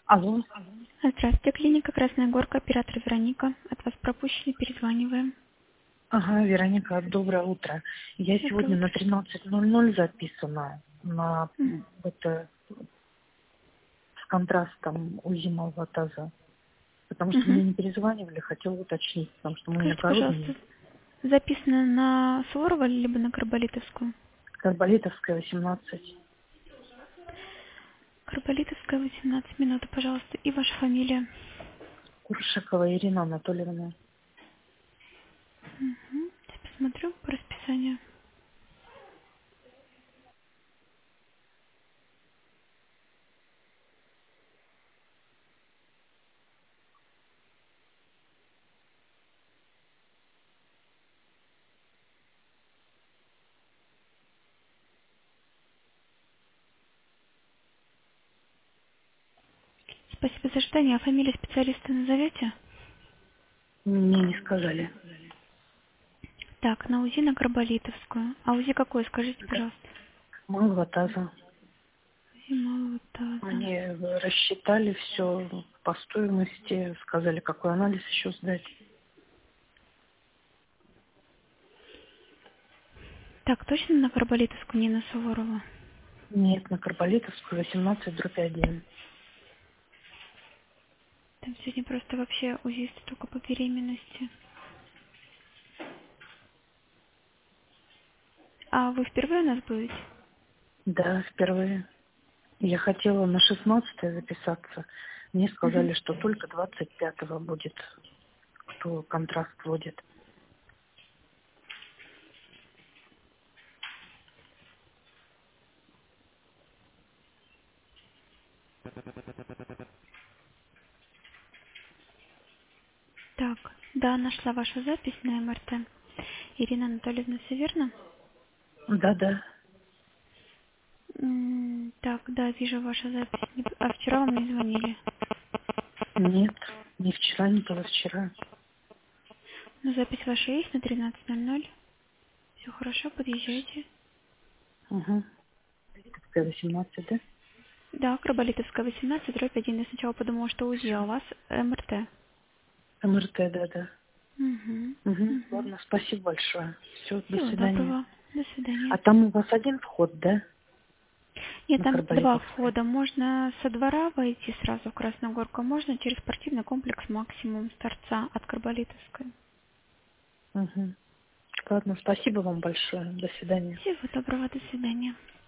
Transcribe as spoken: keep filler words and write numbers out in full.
Алло. Здравствуйте, клиника Красная Горка, оператор Вероника. От вас пропущенный, перезваниваем. Ага, Вероника, доброе утро. Я Доброе сегодня на утро. тринадцать ноль ноль записана на М, м, это с контрастом УЗИ малого таза. Потому что мгм. мне не перезванивали, хотела уточнить, потому что мы Скажите, иногородние. пожалуйста, записано на Суворова либо на Карболитовскую? Карболитовская, восемнадцать. Карболитовская, восемнадцать минут, пожалуйста. И ваша фамилия? Куршакова Ирина Анатольевна. Угу. Сейчас посмотрю по расписанию. Спасибо за ожидание. А фамилию специалиста назовете? Мне не сказали. Так, на УЗИ на Карболитовскую. А УЗИ какой, скажите, Да. пожалуйста? Малого таза. УЗИ малого таза. Мне рассчитали все по стоимости, сказали, какой анализ еще сдать. Так, точно на Карболитовскую, не на Суворова? Нет, на Карболитовскую, восемнадцать дробь один. Там сегодня просто вообще УЗИсты только по беременности. А вы впервые у нас будете? Да, впервые. Я хотела на шестнадцатое записаться. Мне Мгм. сказали, что только двадцать пятого будет, кто контракт вводит. Так, да, нашла вашу запись на эм эр тэ. Ирина Анатольевна, все верно? Да-да. М, Так, да, вижу вашу запись. Не- А вчера вам не звонили? Нет, ни вчера, ни позавчера. Ну, запись ваша есть на тринадцать ноль ноль. Все хорошо, подъезжайте. Угу. восемнадцать, да? Да, Карболитовская, восемнадцать, дробь один. Я сначала подумала, что УЗИ, Все. а у вас эм эр тэ. МРТ, да-да. Угу, Угу. угу. Ладно, спасибо большое. Все, до Всего свидания. доброго. До А свидания. там у вас один вход, да? Нет, На там два Карболитовской? входа. Можно со двора войти сразу в Красногорку, а можно через спортивный комплекс «Максимум» с торца от Карболитовской. Угу. Ладно, спасибо вам большое. До свидания. Всего доброго, до свидания.